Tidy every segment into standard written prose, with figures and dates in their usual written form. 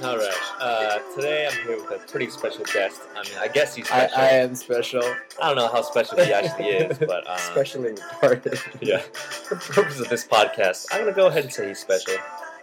All right. Today I'm here with a pretty special guest. I mean, I guess he's I special. am special. I don't know how special he actually is, but Especially retarded. yeah. For the purpose of this podcast, I'm gonna go ahead and say he's special.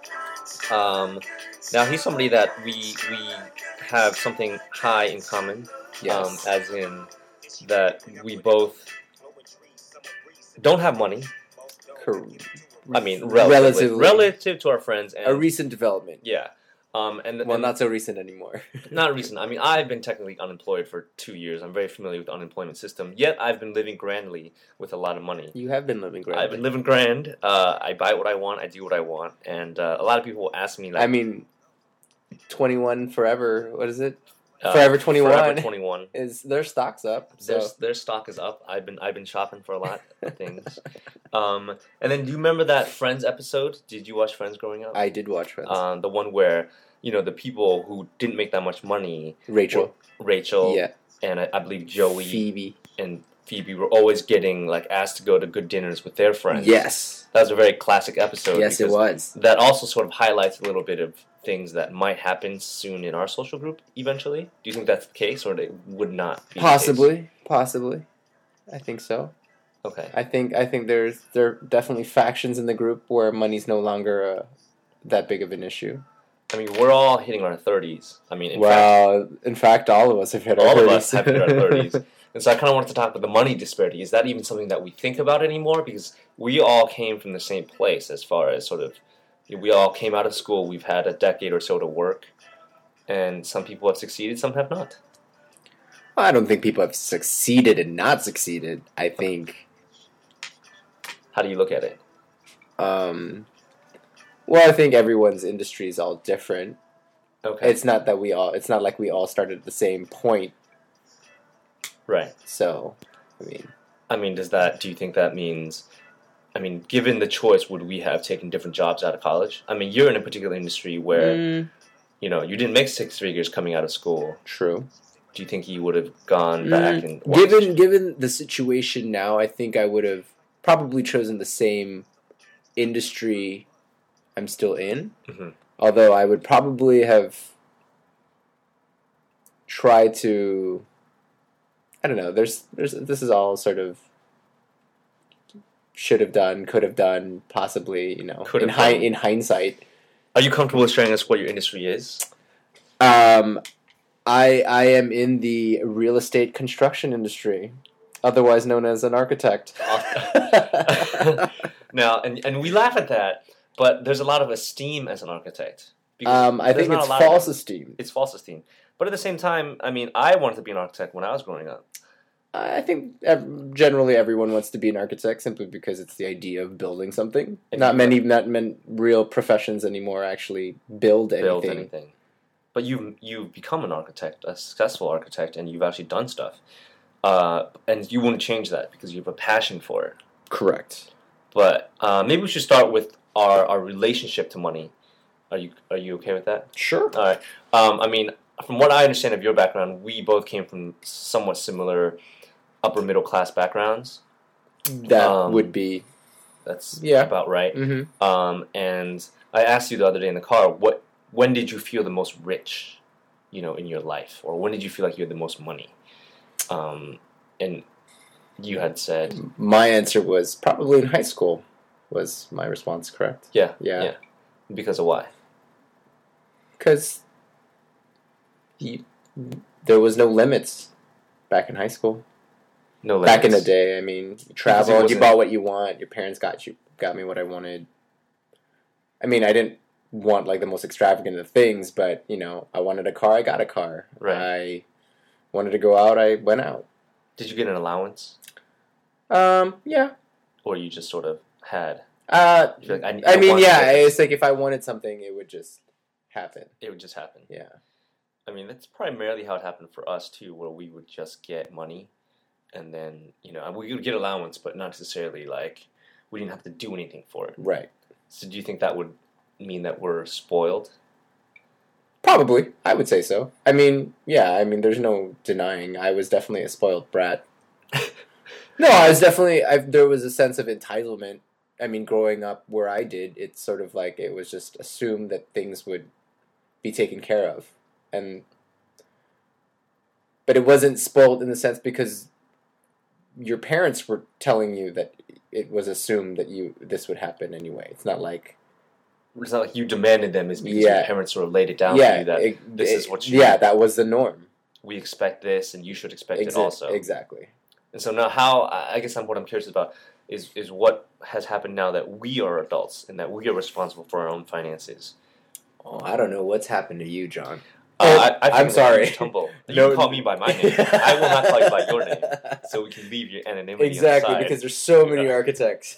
Now he's somebody that we have something high in common. Yes. As in that we both don't have money. I mean, relative to our friends, and a recent development. yeah. And Not so recent anymore. Not recent. I mean, I've been technically unemployed for 2 years. I'm very familiar with the unemployment system. Yet I've been living grandly with a lot of money. You have been living grandly. I've been living grand. I buy what I want. I do what I want. And a lot of people will ask me, like, I mean, 21 forever. What is it? Forever 21. Forever 21. Is their stock's up? So. Their stock is up. I've been shopping for a lot of things. And then, do you remember that Friends episode? Did you watch Friends growing up? I did watch Friends. The one where the people who didn't make that much money, Rachel, yeah, and I believe Joey, Phoebe were always getting asked to go to good dinners with their friends. Yes, that was a very classic episode. Yes, it was. That also sort of highlights a little bit of things that might happen soon in our social group eventually. Do you think that's the case, or they would not be Possibly. I think so. Okay. I think there are definitely factions in the group where money's no longer that big of an issue. I mean, we're all hitting our 30s. I mean, in fact, all of us have hit our 30s. All of us have hit our 30s. And so I kind of wanted to talk about the money disparity. Is that even something that we think about anymore? Because we all came from the same place as far as we all came out of school. We've had a decade or so to work. And some people have succeeded, some have not. Well, I don't think people have succeeded and not succeeded. I think... How do you look at it? Well, I think everyone's industry is all different. Okay. It's not like we all started at the same point. Right. So, do you think that means, given the choice, would we have taken different jobs out of college? I mean, you're in a particular industry where, you didn't make 6 figures coming out of school. True. Do you think you would have gone back and... Given the situation now, I think I would have probably chosen the same industry I'm still in. Mm-hmm. Although I would probably have tried to... I don't know. This is all sort of should have done, could have done, possibly. In hindsight. Are you comfortable sharing us what your industry is? I am in the real estate construction industry, otherwise known as an architect. Now, and we laugh at that, but there's a lot of esteem as an architect. I think it's false esteem. It's false esteem. But at the same time, I wanted to be an architect when I was growing up. I think generally everyone wants to be an architect simply because it's the idea of building something. Not many real professions anymore actually build anything. But you've become an architect, a successful architect, and you've actually done stuff. And you wouldn't change that because you have a passion for it. Correct. But maybe we should start with our relationship to money. Are you okay with that? Sure. All right. From what I understand of your background, we both came from somewhat similar upper middle class backgrounds. That would be... That's about right. Mm-hmm. And I asked you the other day in the car, when did you feel the most rich, in your life? Or when did you feel like you had the most money? And you had said... My answer was probably in high school, was my response, correct? Yeah. Yeah. Because of why? Because there was no limits back in high school. No limits. Back in the day, you traveled, you bought what you want, your parents got me what I wanted. I didn't want the most extravagant of things, but I wanted a car, I got a car. Right. I wanted to go out, I went out. Did you get an allowance? Yeah. Or you just sort of had? It's like if I wanted something, it would just happen. It would just happen. Yeah. That's primarily how it happened for us too, where we would just get money, and then we would get allowance, but not necessarily we didn't have to do anything for it. Right. So do you think that would mean that we're spoiled? Probably, I would say so. There's no denying I was definitely a spoiled brat. No, I was definitely. There was a sense of entitlement. Growing up where I did, it's sort of like it was just assumed that things would be taken care of. But it wasn't spoiled in the sense because your parents were telling you that it was assumed that this would happen anyway. It's not like you demanded them. It's because your parents sort of laid it down for you that this is what you... Yeah, that was the norm. We expect this, and you should expect it also. Exactly. And so now what I'm curious about is what has happened now that we are adults and that we are responsible for our own finances. Oh, I don't know what's happened to you, John. I'm sorry. Tumble. You call me by my name. I will not call you by your name, so we can leave your anonymity. Exactly, because there's so many architects.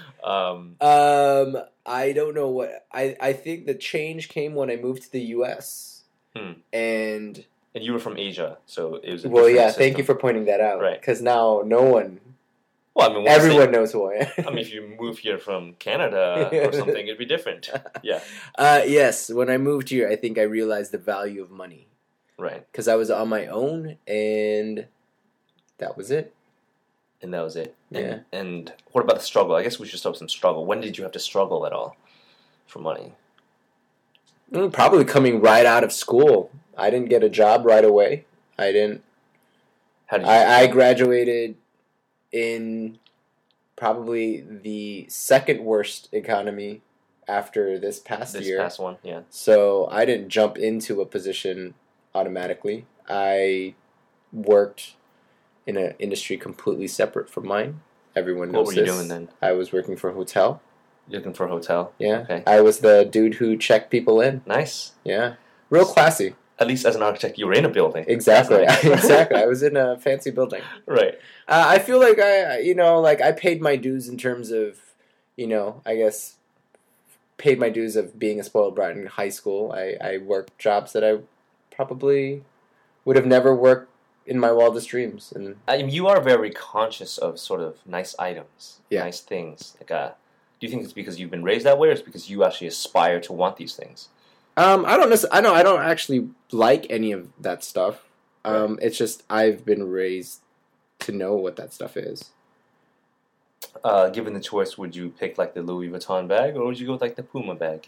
I don't know what I think the change came when I moved to the U.S. And you were from Asia, so it was. Thank you for pointing that out. Right, because now no one. Well, I mean, everyone knows who I am. I mean, if you move here from Canada or something, it'd be different. Yeah. Yes, when I moved here, I think I realized the value of money. Right. Because I was on my own, and that was it. And that was it. Yeah. And what about the struggle? I guess we should start with some struggle. When did you have to struggle at all for money? Probably coming right out of school. I didn't get a job right away. I didn't. How did you? I graduated in probably the second worst economy after this past year. This past one, yeah. So I didn't jump into a position automatically. I worked in an industry completely separate from mine. Everyone knows this. What were you doing then? I was working for a hotel. Looking for a hotel? Yeah. Okay. I was the dude who checked people in. Nice. Yeah. Real classy. At least as an architect, you were in a building. Exactly. Nice. Exactly. I was in a fancy building. Right. I feel like I paid my dues in terms of, I guess, paid my dues of being a spoiled brat in high school. I worked jobs that I probably would have never worked in my wildest dreams. And you are very conscious of sort of nice items, nice things. Like, do you think it's because you've been raised that way, or it's because you actually aspire to want these things? I don't actually like any of that stuff. Right. It's just I've been raised to know what that stuff is. Given the choice, would you pick like the Louis Vuitton bag, or would you go with like the Puma bag?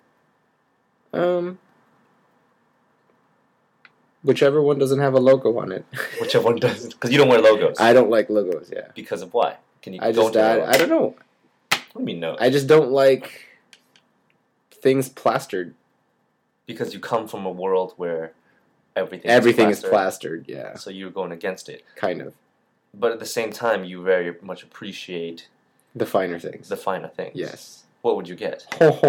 Whichever one doesn't have a logo on it. Whichever one doesn't, because you don't wear logos. I don't like logos. Yeah. Because of why? Can you? I don't know. What do you mean no? I just don't like things plastered. Because you come from a world where everything is plastered, yeah. So you're going against it. Kind of. But at the same time, you very much appreciate the finer things. Yes. What would you get?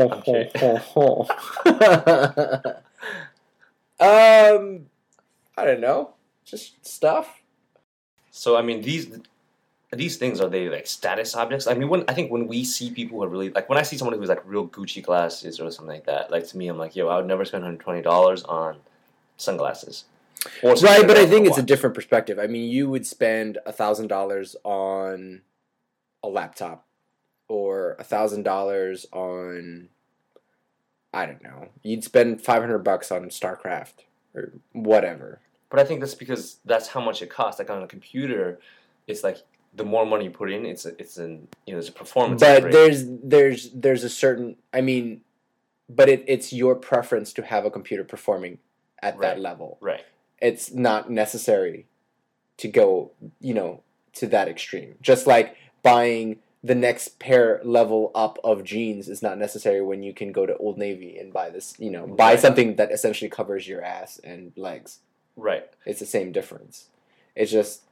I don't know. Just stuff. So, I mean, these things, are they like status objects? I mean, I think when we see people who are really, like when I see someone who's like real Gucci glasses or something like that, like to me, I'm like, yo, I would never spend $120 on sunglasses. Right, but I think it's a different perspective. I mean, you would spend $1,000 on a laptop or $1,000 on, I don't know, you'd spend $500 on StarCraft or whatever. But I think that's because that's how much it costs. Like on a computer, it's like, the more money you put in, it's a performance. But there's a certain, I mean, but it's your preference to have a computer performing at that level. Right. It's not necessary to go, to that extreme. Just like buying the next pair level up of jeans is not necessary when you can go to Old Navy and buy this, buy something that essentially covers your ass and legs. Right. It's the same difference. It's just,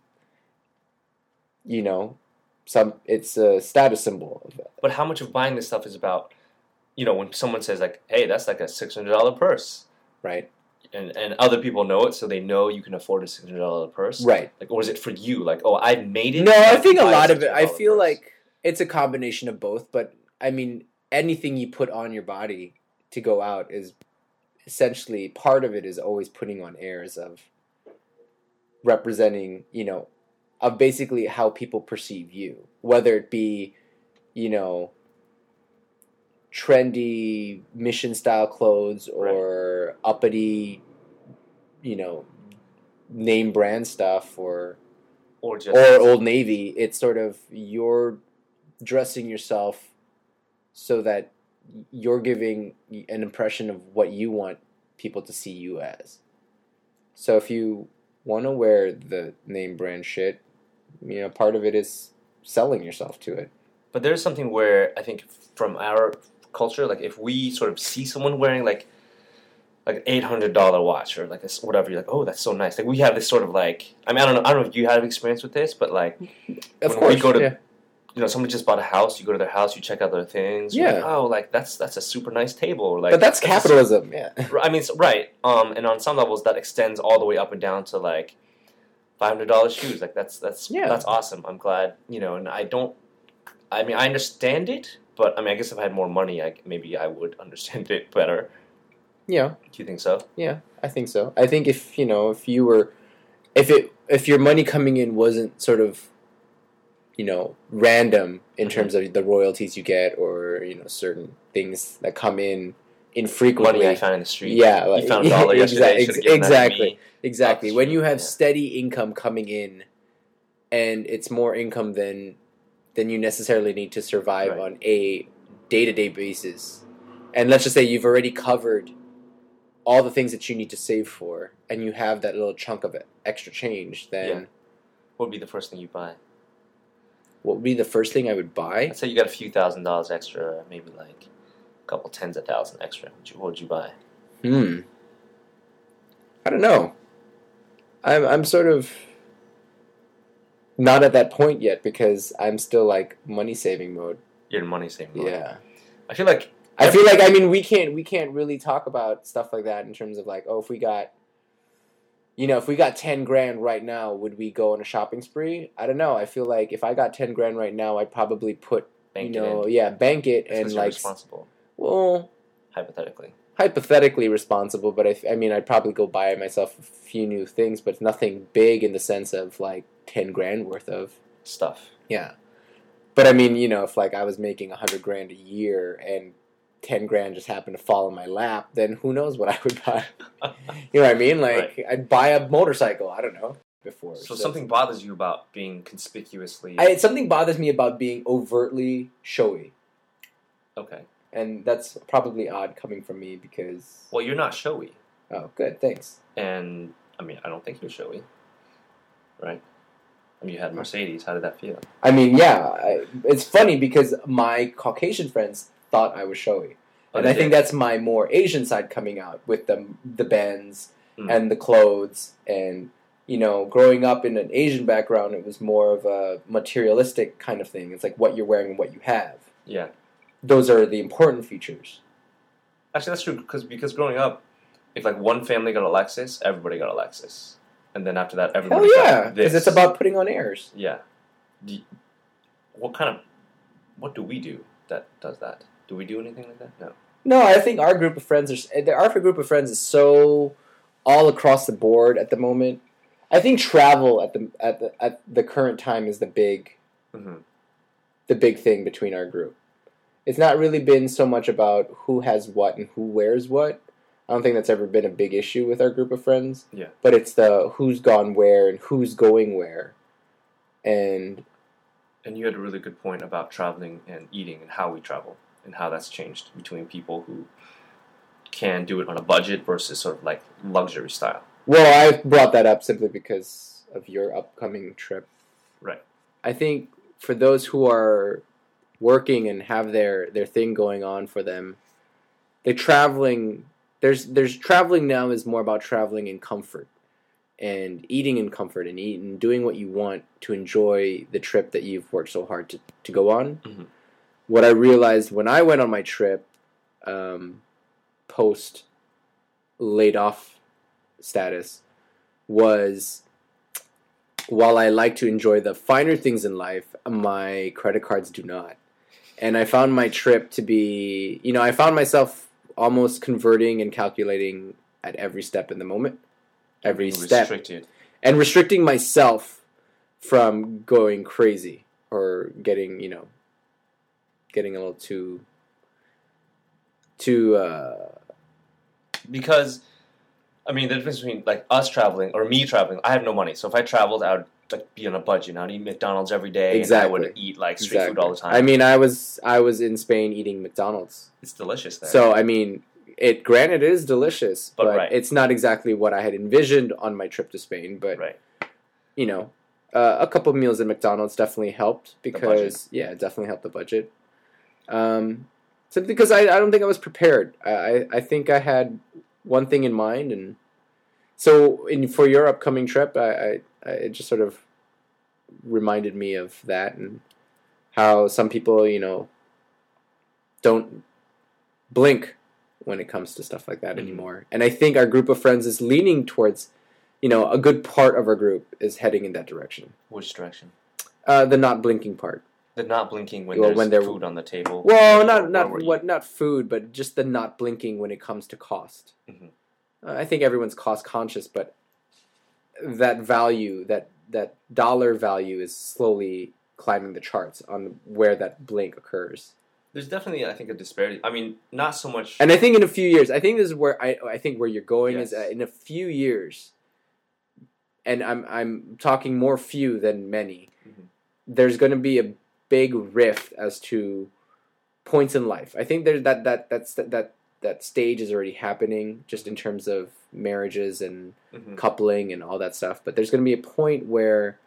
it's a status symbol of it. But how much of buying this stuff is about, when someone says like, hey, that's like a $600 purse. Right. And other people know it, so they know you can afford a $600 purse. Right. Like, or is it for you? Like, oh, I made it. No, I think a lot of it, I feel like it's a combination of both, but I mean, anything you put on your body to go out is essentially, part of it is always putting on airs of representing, of basically how people perceive you, whether it be, trendy mission style clothes or uppity, name brand stuff or Old Navy. It's sort of you're dressing yourself so that you're giving an impression of what you want people to see you as. So if you want to wear the name brand shit, part of it is selling yourself to it. But there's something where I think from our culture, like if we sort of see someone wearing like an $800 watch or like this, whatever, you're like, oh, that's so nice. Like we have this sort of like, I don't know if you have experience with this, but like when we go to, somebody just bought a house, you go to their house, you check out their things. Yeah. Like, oh, like that's a super nice table. Like, but that's capitalism, yeah. I mean, right. And on some levels, that extends all the way up and down to like $500 shoes. Like that's awesome. I'm glad, and I understand it, but I guess if I had more money, maybe I would understand it better. Yeah. Do you think so? Yeah, I think so. I think if your money coming in wasn't sort of, random in terms of the royalties you get or, certain things that come in infrequently. Money I found in the street. Yeah. Like, you found $1 yesterday. Exactly. When you have steady income coming in and it's more income than you necessarily need to survive on a day-to-day basis. And let's just say you've already covered all the things that you need to save for, and you have that little chunk of extra change, then... What would be the first thing you buy? What would be the first thing I would buy? Let's say you got a few $1,000s extra, maybe like a couple tens of thousands extra. What would you buy? I don't know. I'm sort of not at that point yet because I'm still like money-saving mode. You're in money-saving mode? Yeah. I feel like we can't really talk about stuff like that in terms of like, if we got $10,000 right now, would we go on a shopping spree? I don't know. I feel like if I got $10,000 right now, I'd probably bank it and like responsible. Well, hypothetically responsible, but I'd probably go buy myself a few new things, but nothing big in the sense of like $10,000 worth of stuff. Yeah. But if like I was making $100,000 a year and $10,000 just happened to fall in my lap, then who knows what I would buy? You know what I mean? Like I'd buy a motorcycle. I don't know. Before. So something bothers you about being conspicuously... something bothers me about being overtly showy. Okay. And that's probably odd coming from me because... Well, you're not showy. Oh, good. Thanks. And, I don't think you're showy. Right? You had Mercedes. How did that feel? It's funny because my Caucasian friends thought I was showy. And I think that's my more Asian side coming out with the Benz and the clothes. And, growing up in an Asian background, it was more of a materialistic kind of thing. It's like what you're wearing and what you have. Yeah. Those are the important features. Actually, that's true because growing up, if like one family got a Lexus, everybody got a Lexus. And then after that, everybody got this. Because it's about putting on airs. Yeah. What do we do that does that? Do we do anything like that? No. No, I think our group of friends is so all across the board at the moment. I think travel at the current time is the big thing between our group. It's not really been so much about who has what and who wears what. I don't think that's ever been a big issue with our group of friends. Yeah. But it's the who's gone where and who's going where. And you had a really good point about traveling and eating and how we travel and how that's changed between people who can do it on a budget versus sort of like luxury style. Well, I brought that up simply because of your upcoming trip. Right. I think for those who are working and have their thing going on for them, they're traveling. There's traveling now is more about traveling in comfort and eating in comfort and doing what you want to enjoy the trip that you've worked so hard to go on. Mm-hmm. What I realized when I went on my trip, post laid off status, was while I like to enjoy the finer things in life, my credit cards do not. And I found my trip to be, I found myself almost converting and calculating at every step in the moment. Every step. And restricting myself from going crazy or getting a little too because the difference between like us traveling or me traveling, I have no money. So if I traveled, I would like be on a budget. I'd eat McDonald's every day. Exactly. And I would eat like street food all the time. I was in Spain eating McDonald's. It's delicious there. So Granted, it is delicious, but right. it's not exactly what I had envisioned on my trip to Spain. But right. you know, a couple of meals at McDonald's definitely helped because it definitely helped the budget. So because I don't think I was prepared. I think I had one thing in mind, and so for your upcoming trip, it just sort of reminded me of that and how some people, don't blink when it comes to stuff like that anymore. And I think our group of friends is leaning towards, a good part of our group is heading in that direction. Which direction? The not blinking part. The not blinking when there's food on the table. Well, not food, but just the not blinking when it comes to cost. Mm-hmm. I think everyone's cost conscious, but that value, that dollar value, is slowly climbing the charts on where that blink occurs. There's definitely, I think, a disparity. I mean, not so much. And I think in a few years, I think this is where I think where you're going is in a few years, and I'm talking more few than many. Mm-hmm. There's going to be a big rift as to points in life. I think there's that stage is already happening just in terms of marriages and coupling and all that stuff. But there's going to be a point where,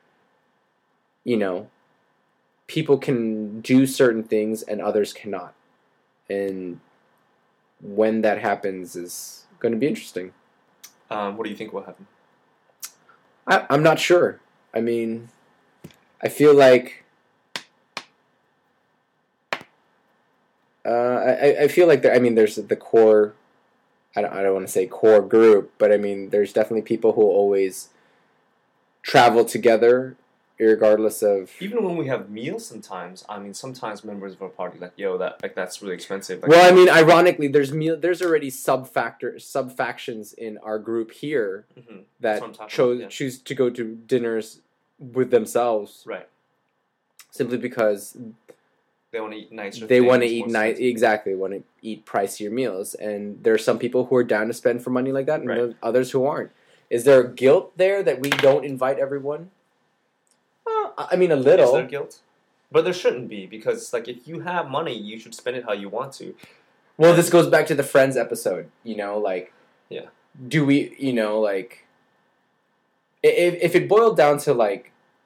people can do certain things and others cannot. And when that happens is going to be interesting. What do you think will happen? I'm not sure. I mean, I feel like I feel like there's the core. I don't want to say core group, but I mean, there's definitely people who always travel together, regardless of. Even when we have meals, sometimes sometimes members of our party that's really expensive. Well, I mean, ironically, there's already sub-factions in our group here that choose to go to dinners with themselves, right? Simply because. They want to eat nicer. They want to eat exactly. Want to eat pricier meals, and there are some people who are down to spend for money like that, and there are others who aren't. Is there guilt there that we don't invite everyone? I mean, a little. Is there guilt? But there shouldn't be, because if you have money, you should spend it how you want to. Well, this goes back to the Friends episode. Yeah. Do we? If it boiled down to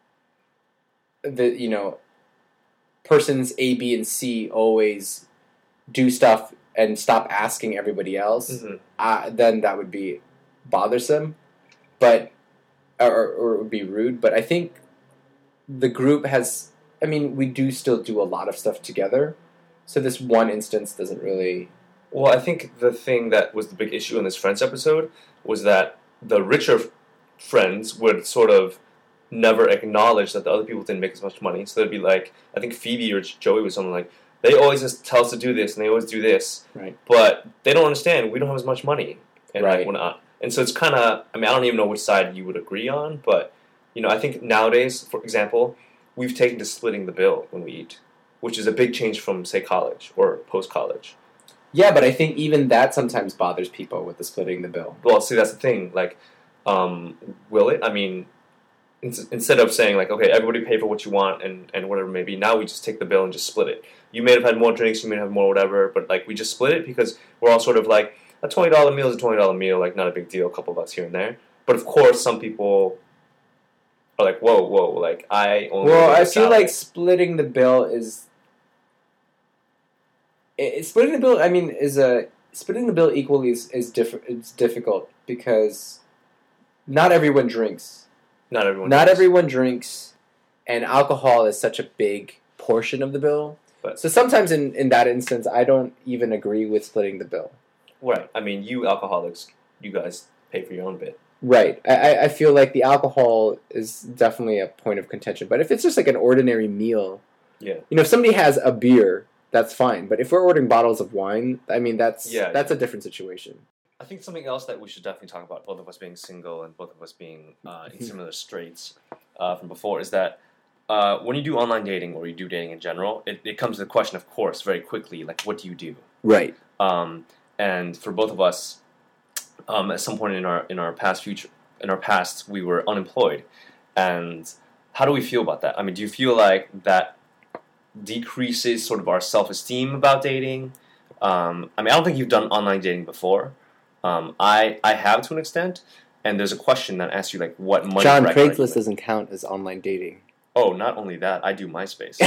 the persons A, B, and C always do stuff and stop asking everybody else, then that would be bothersome, but or it would be rude. But I think the group has. I mean, we do still do a lot of stuff together, so this one instance doesn't really. Well, I think the thing that was the big issue in this Friends episode was that the richer friends would sort of never acknowledge that the other people didn't make as much money. So they'd be like, I think Phoebe or Joey was something like, they always just tell us to do this, and they always do this. Right. But they don't understand, we don't have as much money. And right. We're not. And so it's kind of, I don't even know which side you would agree on, but, I think nowadays, for example, we've taken to splitting the bill when we eat, which is a big change from, say, college or post-college. Yeah, but I think even that sometimes bothers people with the splitting the bill. Well, see, that's the thing. Will it? I mean, instead of saying, okay, everybody pay for what you want and whatever it may be, now we just take the bill and just split it. You may have had more drinks, you may have more whatever, but, we just split it because we're all sort of a $20 meal is a $20 meal, not a big deal, a couple bucks here and there. But, of course, some people are whoa, I only... Well, I feel like splitting the bill is... Splitting the bill, splitting the bill equally is difficult because not everyone drinks. Not everyone drinks, and alcohol is such a big portion of the bill. But, so sometimes in that instance, I don't even agree with splitting the bill. Right. I mean, you alcoholics, you guys pay for your own bit. Right. I feel like the alcohol is definitely a point of contention. But if it's just an ordinary meal, if somebody has a beer, that's fine. But if we're ordering bottles of wine, that's a different situation. I think something else that we should definitely talk about, both of us being single and both of us being in similar straits from before, is that when you do online dating or you do dating in general, it comes to the question, of course, very quickly, what do you do? Right. And for both of us, at some point in our past, we were unemployed. And how do we feel about that? I mean, do you feel like that decreases sort of our self-esteem about dating? I mean, I don't think you've done online dating before. I have to an extent, and there's a question that asks you like, what money John, bracket are you Craigslist in? doesn't count as online dating. Oh, not only that, I do MySpace.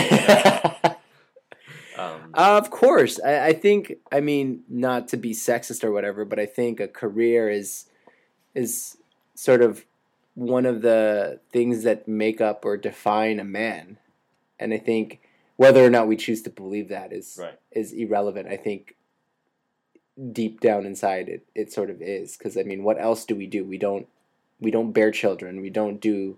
Of course. I think, I mean, not to be sexist or whatever, but I think a career is sort of one of the things that make up or define a man. And I think whether or not we choose to believe that is irrelevant. I think deep down inside it sort of is. Because, I mean, what else do? We don't bear children. We don't do...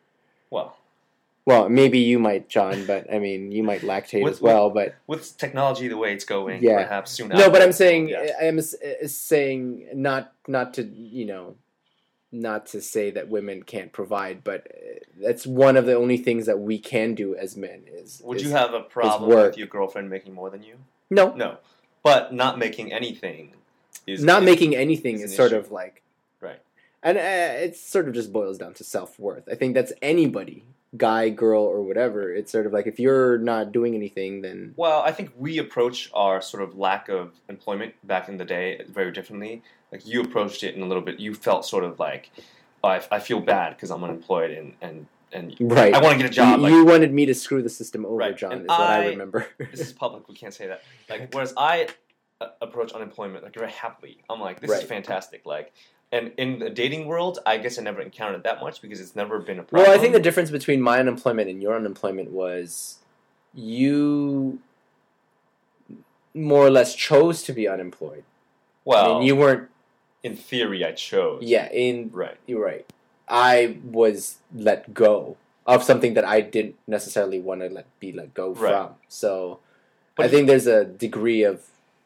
Well, maybe you might, John, but I mean, you might lactate as well. But with technology the way it's going, yeah. Perhaps soon. No, but I'm saying, I'm saying not to not to say that women can't provide, but that's one of the only things that we can do as men. Would you have a problem with your girlfriend making more than you? No. But not making anything is sort of like right, and it sort of just boils down to self-worth. I think that's anybody. Guy, girl, or whatever. It's sort of like if you're not doing anything, then... Well, I think we approach our sort of lack of employment back in the day very differently. Like, you approached it in a little bit... You felt sort of like, oh, I feel bad because I'm unemployed and right. I want to get a job. You wanted me to screw the system over, right. John, and is what I remember. This is public, we can't say that. Like, whereas I approach unemployment like very happily. I'm like, this is fantastic. Like... And in the dating world, I guess I never encountered that much because it's never been a problem. Well, I think the difference between my unemployment and your unemployment was you more or less chose to be unemployed. Well, I mean, you weren't... In theory, I chose. Yeah, right. You're right. I was let go of something that I didn't necessarily want to be let go from. So I think there's a degree of,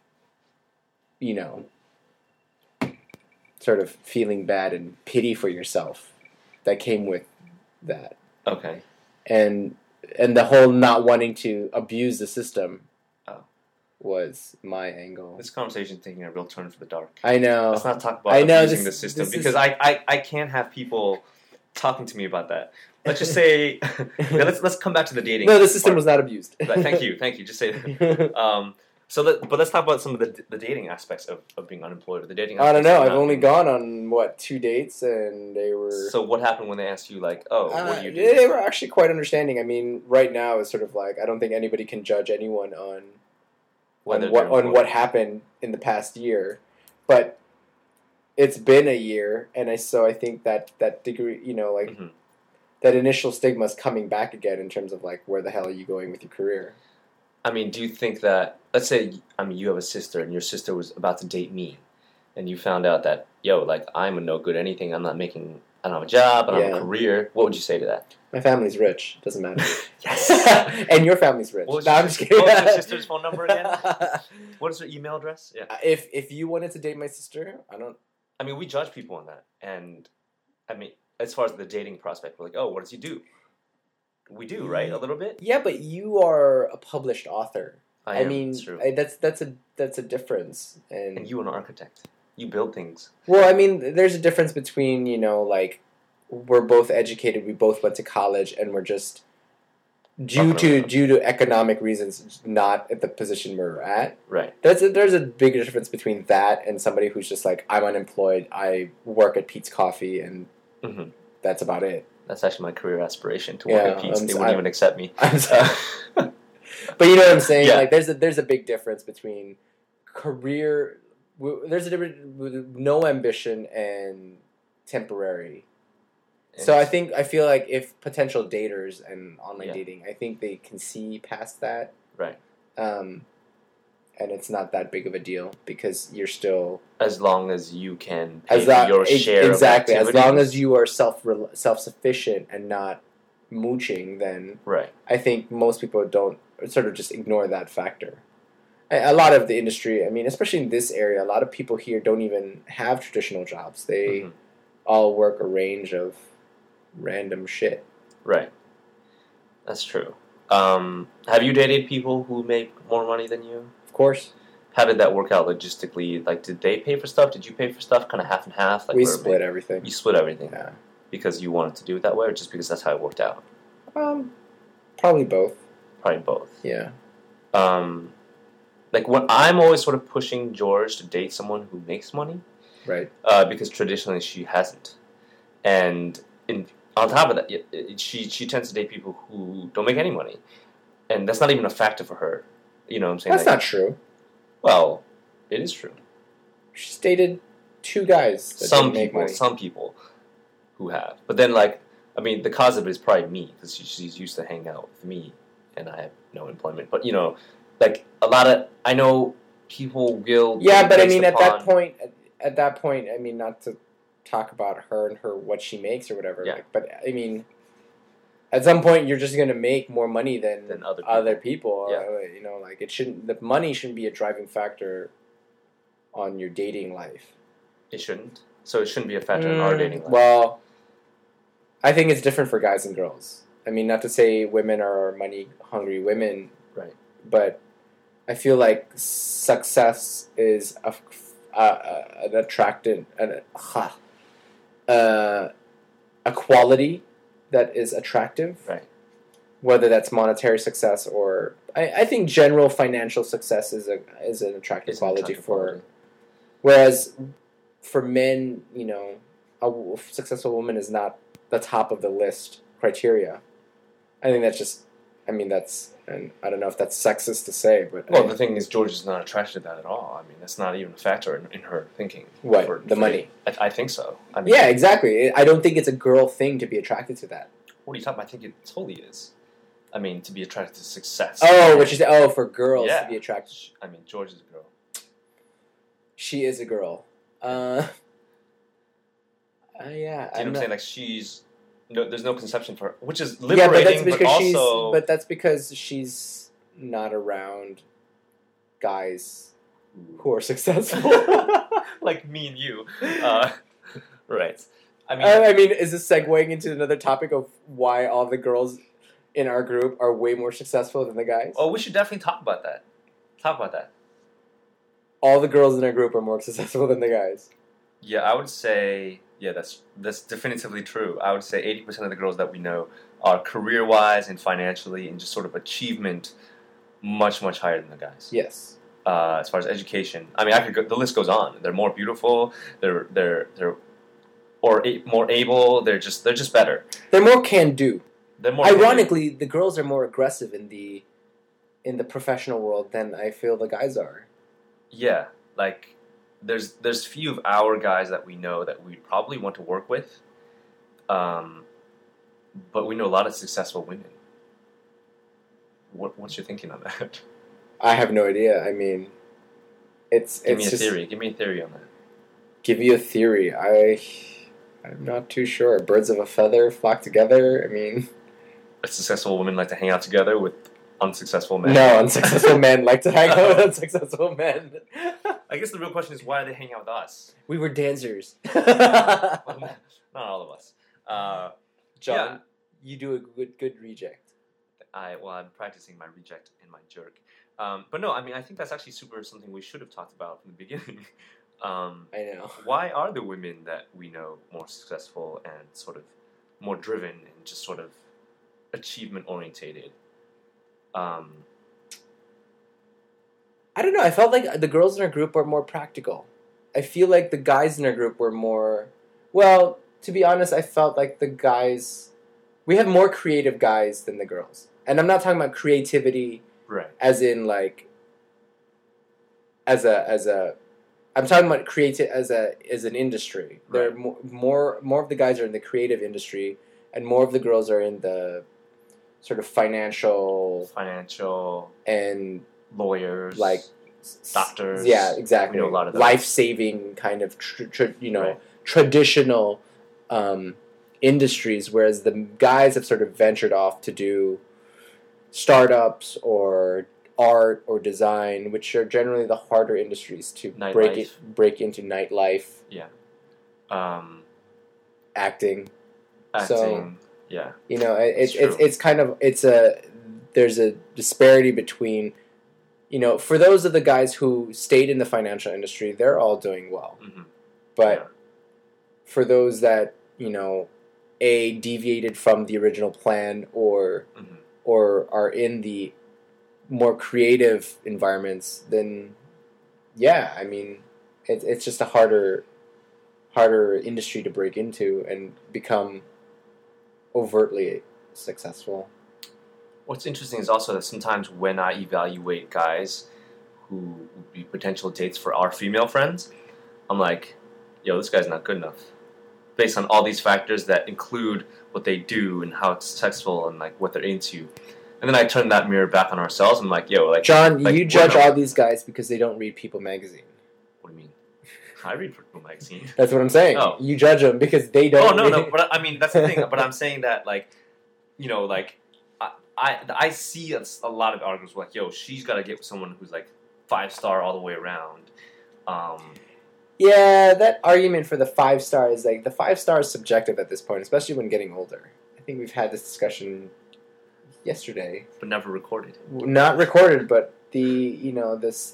sort of feeling bad and pity for yourself that came with that. Okay. And the whole not wanting to abuse the system was my angle. This conversation is taking a real turn for the dark. I know. Let's not talk about abusing the system because I can't have people talking to me about that. Let's just say let's come back to the dating. No, the system was not abused. Thank you. Just say that. But let's talk about some of the dating aspects of being unemployed. Or the dating. I don't know. I've only gone on 2 dates, and they were. So what happened when they asked you like, "Oh, what do you do?" They were actually quite understanding. I mean, right now it's sort of like I don't think anybody can judge anyone on what happened in the past year, but it's been a year, and I think that degree, that initial stigma is coming back again in terms of like where the hell are you going with your career. I mean, do you think that, let's say, you have a sister and your sister was about to date me and you found out that, I'm a no good anything, I don't have a job, I don't have a career, what would you say to that? My family's rich, doesn't matter. Yes! And your family's rich. I'm just kidding. What was your sister's phone number again? What is her email address? Yeah. If you wanted to date my sister, we judge people on that. And, as far as the dating prospect, we're like, oh, what does he do? We do, right? A little bit. Yeah, but you are a published author. I mean, that's true. That's a difference. And you are an architect. You build things. Well, there's a difference between we're both educated, we both went to college, and we're just due to economic reasons not at the position we're at. Right. There's a big difference between that and somebody who's just like, I'm unemployed, I work at Pete's Coffee, and that's about it. That's actually my career aspiration, to work at Pete's. They wouldn't even accept me. But you know what I'm saying? Yeah. Like, there's a big difference between career. There's a difference with no ambition and temporary. So I feel like if potential daters and online dating, I think they can see past that. Right. And it's not that big of a deal because you're still... As long as you can pay for your share exactly, of activities. As long as you are self-sufficient and not mooching, then I think most people don't sort of just ignore that factor. A lot of the industry, especially in this area, a lot of people here don't even have traditional jobs. They all work a range of random shit. Right. That's true. Have you dated people who make more money than you? Of course. How did that work out logistically? Like, did they pay for stuff? Did you pay for stuff? Kind of half and half? Like, we split everything. You split everything? Yeah. Because you wanted to do it that way, or just because that's how it worked out? Probably both. Probably both. Yeah. like when I'm always sort of pushing George to date someone who makes money, Right. because traditionally she hasn't, and on top of that, she tends to date people who don't make any money, and that's not even a factor for her. You know what I'm saying? That's not true. Well, it is true. She's dated 2 guys that Some didn't make people, money. some people who have, but then like I mean, the cause of it is probably me because she's used to hang out with me, and I have no employment. But like a lot of I know people will. Yeah, but I mean, at that point, I mean, not to talk about her and what she makes or whatever. Yeah. Like, but I mean, at some point, you're just going to make more money than other people. Yeah. Like the money shouldn't be a driving factor on your dating life. It shouldn't. So it shouldn't be a factor in our dating life. Well, I think it's different for guys and girls. I mean, not to say women are money-hungry women, right? But I feel like success is an attractive, a quality that is attractive, right? Whether that's monetary success or I think general financial success is an attractive quality for. Whereas for men, a successful woman is not the top of the list criteria. I think and I don't know if that's sexist to say, but the thing is, George is not attracted to that at all. I mean, that's not even a factor in her thinking. What the money? I think so. I mean, yeah, exactly. I don't think it's a girl thing to be attracted to that. What are you talking about? I think it totally is. I mean, to be attracted to success. Oh, what you say? Oh, for girls to be attracted. I mean, George is a girl. She is a girl. Yeah. Do you know what I'm saying? Like there's no conception for her, which is liberating, but that's because she's not around guys who are successful. Like me and you. Right. I mean, is this segueing into another topic of why all the girls in our group are way more successful than the guys? Oh, we should definitely talk about that. All the girls in our group are more successful than the guys. Yeah, I would say, that's definitively true. I would say 80% of the girls that we know are career-wise and financially and just sort of achievement much, much higher than the guys. Yes. As far as education, I mean, the list goes on. They're more beautiful. They're more able. They're just better. They're more can-do. They're more. Ironically, the girls are more aggressive in the professional world than I feel the guys are. Yeah, like there's few of our guys that we know that we probably want to work with, but we know a lot of successful women. What's your thinking on that? I have no idea. I mean, Give me a theory. Give me a theory on that. Give you a theory. I'm not too sure. Birds of a feather flock together. I mean, successful women like to hang out together with unsuccessful men. No, unsuccessful men like to hang out with unsuccessful men. I guess the real question is, why are they hanging out with us? We were dancers. Not all of us. John, you do a good reject. I'm practicing my reject and my jerk. But no, I mean, I think that's actually something we should have talked about from the beginning. I know. Why are the women that we know more successful and sort of more driven and just sort of achievement orientated? I don't know. I felt like the girls in our group were more practical. I feel like the guys in our group were more... Well, to be honest, I felt like the guys... We have more creative guys than the girls. And I'm not talking about creativity... Right. As in, like... As a... I'm talking about creative as an industry. Right. There are more of the guys are in the creative industry, and more of the girls are in the sort of financial and lawyers, like doctors. Yeah, exactly. We know a lot of those. Life-saving kind of traditional industries, whereas the guys have sort of ventured off to do startups or art or design, which are generally the harder industries to break into nightlife. Yeah. Acting. So, yeah. It's kind of there's a disparity between, for those of the guys who stayed in the financial industry, they're all doing well. Mm-hmm. But for those that, deviated from the original plan or are in the more creative environments, then yeah, I mean, it's just a harder industry to break into and become overtly successful. What's interesting is also that sometimes when I evaluate guys who would be potential dates for our female friends, I'm like, yo, this guy's not good enough. Based on all these factors that include what they do and how it's successful and like what they're into. And then I turn that mirror back on ourselves and I'm like, yo, like John, like, you judge all these guys because they don't read People magazine. What do you mean? I read People magazine. That's what I'm saying. Oh. You judge them because they don't. Oh no, but I mean that's the thing. But I'm saying that like, you know, like I see a lot of articles like, yo, she's got to get with someone who's like 5-star all the way around. Yeah, that argument for the 5-star is like the 5-star is subjective at this point, especially when getting older. I think we've had this discussion yesterday, but never recorded. Not recorded, but what's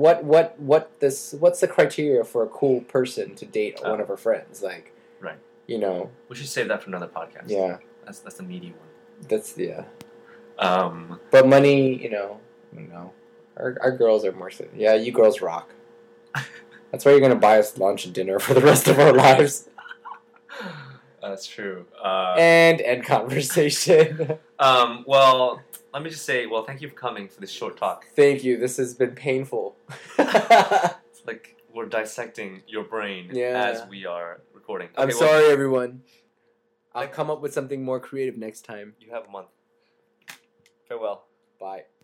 the criteria for a cool person to date one of her friends? Like, right. You know, we should save that for another podcast. Yeah, that's the meaty one. That's yeah. But money, no. Our girls are more. Yeah, you girls rock. That's why you're gonna buy us lunch and dinner for the rest of our lives. That's true. And end conversation. Well, let me just say, thank you for coming for this short talk. Thank you. This has been painful. It's like we're dissecting your brain as we are recording. Okay, I'm sorry, everyone. I'll come up with something more creative next time. You have a month. Farewell. Bye.